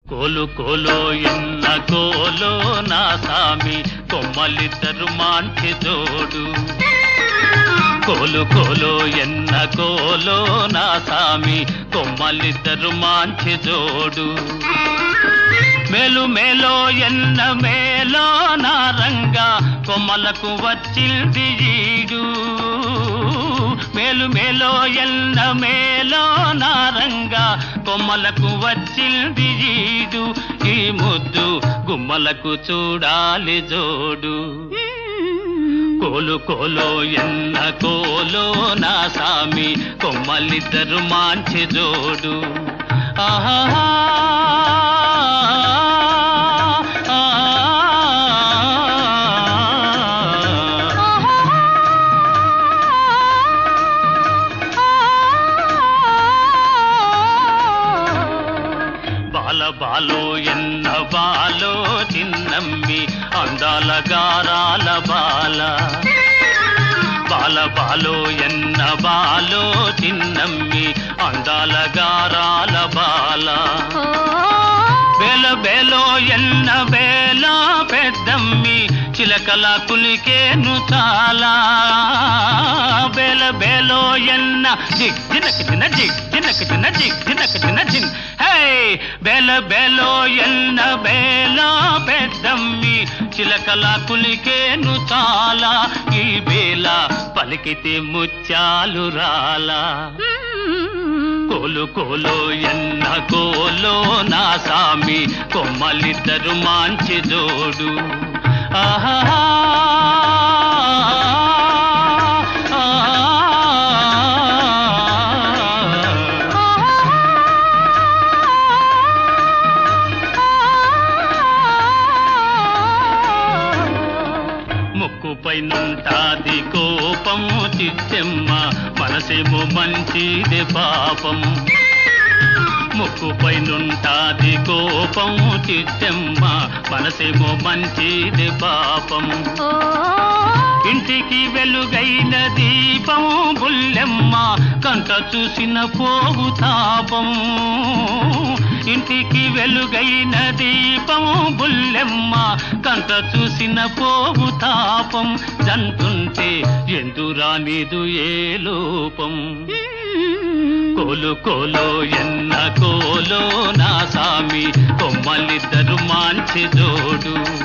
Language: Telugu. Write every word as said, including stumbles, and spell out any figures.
కోలు కోలో ఎన్న కోలో నా సామి కొమ్మలిద్దరు మాంచి జోడు. కోలు కోలో ఎన్న కోలో నా సామి కొమ్మలిద్దరు మాంచి జోడు. మేలు మేలో ఎన్న మేలో నా రంగా కొమ్మలకు వచ్చింది ఈడు. మేలు మేలో ఎన్న మేలో నా రంగా కొమ్మలకు వచ్చింది ఈడు. ఈ ముద్దు గుమ్మలకు చూడాలి జోడు. కోలు కోలో ఎన్న కోలో నా సామి కొమ్మలిద్దరు మాంచి జోడు. ఆహా బాలో ఎన్న బాలో చిన్నమ్మి అందాల గారాల బాల. బాల బాలో ఎన్న బాలో చిన్నమ్మి అందాల గారాల బాల. బేల బేలో ఎన్న బేల పెద్దమ్మి చిలకల కులికేను చాలా. బేల బేలో ఎన్న జిగ్ జినక జిన జిగ్ జినక జిన జిగ్ జినక జిన జిన్. హే బేల బేలో ఎన్న బేల పెద్దమ్మి చిలకల కులికేను చాలా. ఈ బేల పలికితే ముత్యాలు రాలా. కోలు కోలో ఎన్న కోలో నా సామి కొమ్మలిద్దరు మాంచి జోడు. ఆహా ముక్కుపై నుంటాది కోపము చిత్తెమ్మ మనసేమో మంచిది పాపం. ముక్కుపై నుంటాది కోపము చిత్తెమ్మ మనసేమో మంచిది పాపం. ఇంటికి వెలుగైన దీపం బుల్లెమ్మ కంట చూసిన పోవు తాపం. ఇంటికి వెలుగైన దీపం బుల్లెమ్మ కంట చూసిన పోవు తాపం. జంటుంటే ఎందురానిదు ఏ లోపం. కోలు కోలో ఎన్న కోలో నా సామి కొమ్మలిద్దరు మాంచి జోడు.